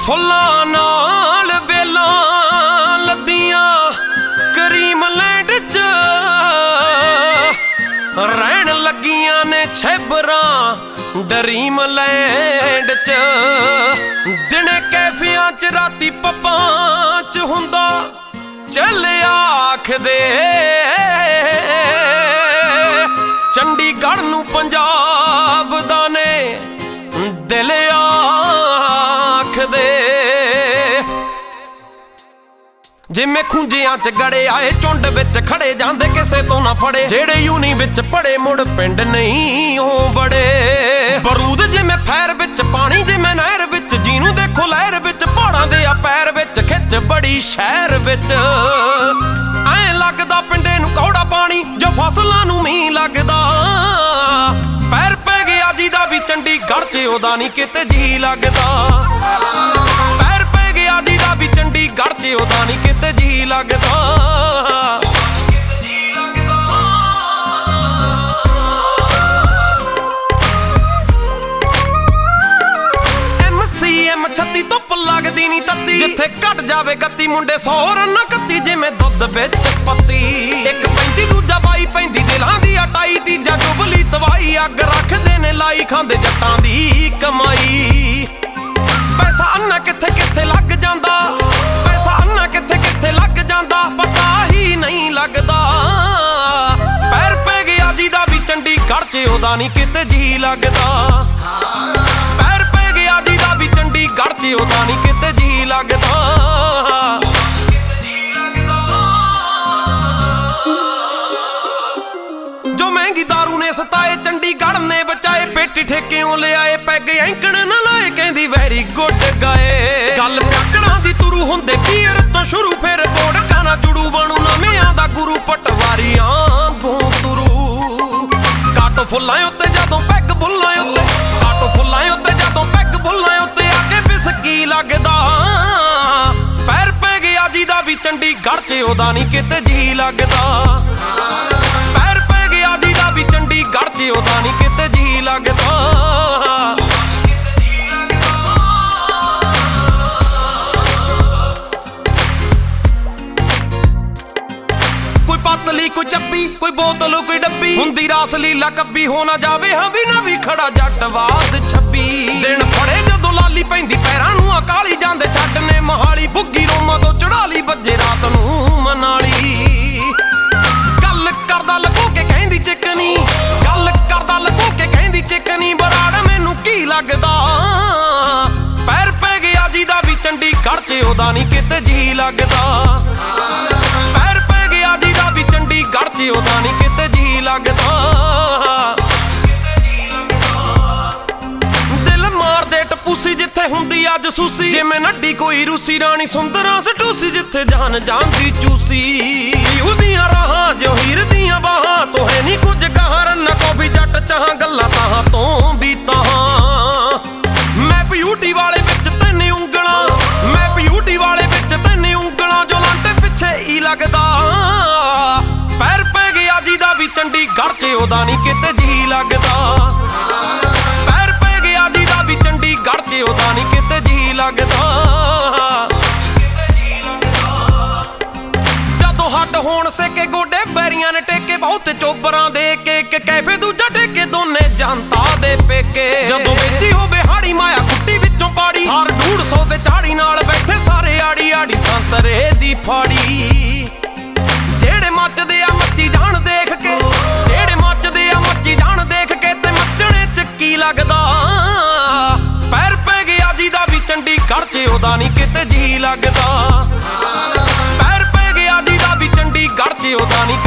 ਫੁੱਲਾਂ ਨਾਲ ਬੇਲਾਂ ਲੱਦੀਆਂ ਕਰੀਮਲੈਂਡ 'ਚ ਰਹਿਣ ਲੱਗੀਆਂ ਨੇ ਸ਼ੈਬਰਾਂ ਡਰੀਮਲੈਂਡ 'ਚ। ਦਿਨੇ ਕੈਫਿਆਂ 'ਚ ਰਾਤੀ ਪੱਬਾਂ 'ਚ ਹੁੰਦਾ ਚੱਲ ਆਖਦੇ ਚੰਡੀਗੜ੍ਹ ਨੂੰ ਪੰਜਾਬ ਦਾ ਨੇ ਦਿਲ ਆਖਦੇ। ਜਿਵੇਂ ਖੁੰਝਿਆਂ 'ਚ ਗੜੇ ਆਏ ਝੁੰਡ ਵਿੱਚ ਖੜੇ ਜਾਂਦੇ ਕਿਸੇ ਤੋਂ ਨਾ ਫੜੇ। ਜਿਹੜੇ ਯੂਨੀ ਵਿੱਚ ਪੜੇ ਮੁੜ ਪਿੰਡ ਨਹੀਂ ਉਹ ਬੜੇ। ਬਰੂਦ ਜਿਵੇਂ ਫੈਰ ਵਿੱਚ ਪਾਣੀ ਜਿਵੇਂ ਨਹਿਰ ਵਿੱਚ ਜਿਹਨੂੰ ਦੇਖੋ ਲਹਿਰ ਵਿੱਚ ਪਹਾੜਾਂ ਦੇ ਆ ਪੈਰ ਵਿੱਚ ਖਿੱਚ ਬੜੀ ਸ਼ਹਿਰ ਵਿੱਚ। ਐਂ ਲੱਗਦਾ ਪਿੰਡੇ ਨੂੰ ਕੌੜਾ ਪਾਣੀ ਜੋ ਫਸਲਾਂ ਨੂੰ ਮੀਂਹ ਲੱਗਦਾ। ਪੈਰ ਪੈ ਗਿਆ ਜਿਹਦਾ ਵੀ ਚੰਡੀਗੜ੍ਹ 'ਚ ਉਹਦਾ ਨਹੀਂ ਕਿਤੇ ਜੀ ਲੱਗਦਾ। ਪੈਰ ਪੈ ਗਿਆ ਜਿਹਦਾ ਵੀ ਚੰਡੀਗੜ੍ਹ 'ਚ ਉਹਦਾ ਨਹੀਂ ਕਿਤੇ ਜੀ ਲੱਗਦਾ। MCM 36 ਧੁੱਪ ਲੱਗਦੀ ਨੀ ਤੱਤੀ ਜਿੱਥੇ ਘਟ ਜਾਵੇ ਗੱਤੀ ਮੁੰਡੇ 100 ਰੰਨਾ ਕੱਤੀ ਜਿਵੇਂ ਦੁੱਧ ਵਿੱਚ ਪੱਤੀ। ਇੱਕ ਪੈਂਦੀ ਦੂਜਾ ਬਾਈ ਪੈਂਦੀ ਦਿਲਾਂ ਦੀ ਅਟਾਈ ਤੀਜਾ ਜੁਬਲੀ ਤਵਾਈ ਅੱਗ ਰੱਖਦੇ ਨੇ ਲਾਈ ਖਾਂਦੇ ਜੱਟਾਂ ਦੀ ਕਮਾਈ। ਪੈਸਾ ਅੰਨਾ ਕਿੱਥੇ ਕਿੱਥੇ ਲੱਗ ਜਾਂਦਾ ਪੈਸਾ ਅੰਨਾ ਕਿੱਥੇ ਕਿੱਥੇ ਲੱਗ ਜਾਂਦਾ ਪਤਾ ਹੀ ਨਹੀਂ ਲੱਗਦਾ। ਪੈਰ ਪੈ ਗਿਆ ਜਿਹਦਾ ਵੀ ਚੰਡੀਗੜ੍ਹ 'ਚ ਉਹਦਾ ਨਹੀਂ ਕਿਤੇ ਜੀ ਲੱਗਦਾ। ਪੈਰ ਪੈ ਗਿਆ ਜਿਹਦਾ ਵੀ ਚੰਡੀਗੜ੍ਹ 'ਚ ਉਹਦਾ ਨਹੀਂ ਕਿਤੇ ਜੀ ਲੱਗਦਾ। ਜੋ ਮਹਿੰਗੀ ਦਾਰੂ ਨੇ ਸਤਾਏ ਚੰਡੀਗੜ੍ਹ ਨੇ ਬਚਾਏ ਪੇਟੀ ਠੇਕਿਓਂ ਲਿਆਏ ਪੈਗ ਐਂਕਣ ਨਾ ਲਾਏ ਕਹਿੰਦੀ ਵੈਰੀ ਗੁੱਡ ਗਾਏ। ਗੱਲ ਪਿਆਕੜਾਂ ਦੀ ਤੁਰੂ ਹੁੰਦੇ ਪੀਰ ਤੋਂ ਸ਼ੁਰੂ ਫਿਰ ਬੋੜਕਾਂ ਨਾਲ ਜੁੜੂ ਬਣੂ ਨਵਿਆਂ ਦਾ ਗੁਰੂ ਪਟਵਾਰੀਆਂ ਗੋਂ ਤੁਰੂ। ਕਾਟੋ ਫੁੱਲਾਂ ਉੱਤੇ ਜਦੋਂ ਪੈਗ ਬੁੱਲਾਂ ਉੱਤੇ ਕਾਟੋ ਫੁੱਲਾਂ ਉੱਤੇ ਜਦੋਂ ਪੈਗ ਬੁੱਲਾਂ ਉੱਤੇ ਆ ਕੇ ਬਿਸਕੀ ਲੱਗਦਾ। ਪੈਰ ਪੈ ਗਿਆ ਜਿਹਦਾ ਵੀ ਚੰਡੀਗੜ੍ਹ 'ਚ ਉਹਦਾ ਨਹੀਂ ਕਿਤੇ ਜੀ ਲੱਗਦਾ। ਪੈਰ ਪੈ ਗਿਆ ਜਿਹਦਾ ਵੀ ਚੰਡੀਗੜ੍ਹ 'ਚ ਉਹਦਾ ਨਹੀਂ ਕਿਤੇ ਜੀ ਲੱਗਦਾ। ਕੋਈ ਪਤਲੀ ਕੋਈ ਚੱਪੀ ਕੋਈ ਬੋਤਲ ਕੋਈ ਡੱਬੀ ਹੁੰਦੀ ਰਾਸ ਲੀਲਾ ਕੱਬੀ ਹੋ ਨਾ ਜਾਵੇ ਹਾਂ ਵੀ ਨਾ ਵੀ ਖੜਾ ਜੱਟਵਾਦ 26 ਦਿਨ ਫੜੇ ਜਦੋਂ ਲਾਲੀ ਪੈਂਦੀ ਪੈਰਾਂ ਨੂੰ ਅਕਾਲੀ ਜਾਂਦੇ ਛੱਡ ਨੇ ਮਹਾਲੀ ਬੁੱਗੀ ਰੋਮਾਂ ਤੋਂ ਚੜਾ ਲਈ ਵੱਜੇ ਰਾਤ ਨੂੰ ਮਨਾਲੀ। ਗੱਲ ਕਰਦਾ ਲਕੋ ਕੇ ਕਹਿੰਦੀ ਚਿਕਨੀ ਗੱਲ ਕਰਦਾ ਲਕੋ ਕੇ ਕਹਿੰਦੀ ਚਿਕਨੀ ਬਰਾੜ ਮੈਨੂੰ ਕੀ ਲੱਗਦਾ। ਪੈਰ ਪੈ ਗਿਆ ਜਿਹਦਾ ਵੀ ਚੰਡੀਗੜ੍ਹ 'ਚ ਉਹਦਾ ਨਹੀਂ ਕਿਤੇ ਜੀ ਲੱਗਦਾ। ਪੈਰ ਪੈ ਗਿਆ ਜਿਹਦਾ ਵੀ ਚੰਡੀਗੜ੍ਹ 'ਚ ਉਹਦਾ ਨਹੀਂ ਕਿਤੇ ਜੀ ਲੱਗਦਾ। ਦਿਲ ਮਾਰਦੇ ਟਪੂਸੀ ਜਿੱਥੇ ਹੁੰਦੀ ਅੱਜ ਸੂਸੀ ਜਿਵੇਂ ਨੱਡੀ ਕੋਈ ਰੂਸੀ ਰਾਣੀ ਸੁੰਦਰਾਂ ਸਟੂਸੀ ਜਿੱਥੇ ਜਾਨ ਜਾਂਦੀ ਚੂਸੀ। ਉਹਦੀਆਂ ਰਾਹਾਂ ਜੋ ਹੀਰ ਦੀਆਂ ਬਾਹਾਂ ਤੋਂ ਹੈ ਨਹੀਂ ਕੁਝ ਗਾਹਾਂ ਰੰਨਾ ਕਾਫੀ ਜੱਟ ਚਾਹਾਂ ਗੱਲਾਂ ਤਾਹਾਂ ਤੋਂ ਵੀ ਤਾਹਾਂ। ਮੈਂ ਬਿਊਟੀ ਵਾਲੇ ਵਿੱਚ ਤੈਨੇ ਉਂਗਲਾਂ ਮੈਂ ਬਿਊਟੀ ਵਾਲੇ ਵਿੱਚ ਤੈਨੇ ਉਂਗਲਾਂ ਜੋ ਲਾਂਟੇ ਪਿੱਛੇ ਹੀ ਲੱਗਦਾ। ਪੈਰ ਪੈ ਗਿਆ ਜਿਹਦਾ ਵੀ ਚੰਡੀਗੜ੍ਹ 'ਚ ਉਹਦਾ ਨਹੀਂ ਕਿਤੇ ਜੀ ਲੱਗਦਾ। ਪੈਰ ਪੈ ਗਿਆ ਜਿਹਦਾ ਵੀ ਚੰਡੀਗੜ੍ਹ 'ਚ ਉਹਦਾ ਨਹੀਂ ਕਿਤੇ ਜੀ ਲੱਗਦਾ। ਜਦੋਂ ਹੱਡ ਹੋਣ ਸਕੇ ਗੋਡੇ ਬੈਰੀਆਂ ਨੇ ਟੇਕੇ ਬਹੁਤ ਚੋਬਰਾਂ ਦੇ ਕੇ ਇੱਕ ਕੈਫੇ ਦੂਜਾ ਟੇਕੇ ਦੋਨੇ ਜਨਤਾ ਦੇ ਪੇਕੇ। ਜਦੋਂ ਵੇਚੀ ਹੋਵੇ ਹਾੜੀ ਮਾਇਆ ਕੁੱਟੀ ਵਿੱਚੋਂ ਪਾੜੀ ਹਰ 150 ਤੇ ਝਾੜੀ ਨਾਲ ਬੈਠੇ ਸਾਰੇ ਆੜੀ ਆੜੀ ਸੰਤਰੇ ਦੀ ਫਾੜੀ। ਜਿਹੜੇ ਮੱਚਦੇ ਆ ਮੱਚੀ ਜਾਣ ਦੇਖ ਕੇ ਜਿਹੜੇ ਮੱਚਦੇ ਆ ਮੱਚੀ ਜਾਣ ਦੇਖ ਕੇ ਤੇ ਮੱਚਣੇ 'ਚ ਕੀ ਲੱਗਦਾ। ਪੈਰ ਪੈ ਗਿਆ ਜਿਹਦਾ ਵੀ ਚੰਡੀਗੜ੍ਹ 'ਚ ਉਹਦਾ ਨਹੀਂ ਕਿਤੇ ਜੀ ਲੱਗਦਾ। ਪੈਰ ਪੈ ਗਿਆ ਜਿਹਦਾ ਵੀ ਚੰਡੀਗੜ੍ਹ 'ਚ ਉਹਦਾ ਨਹੀਂ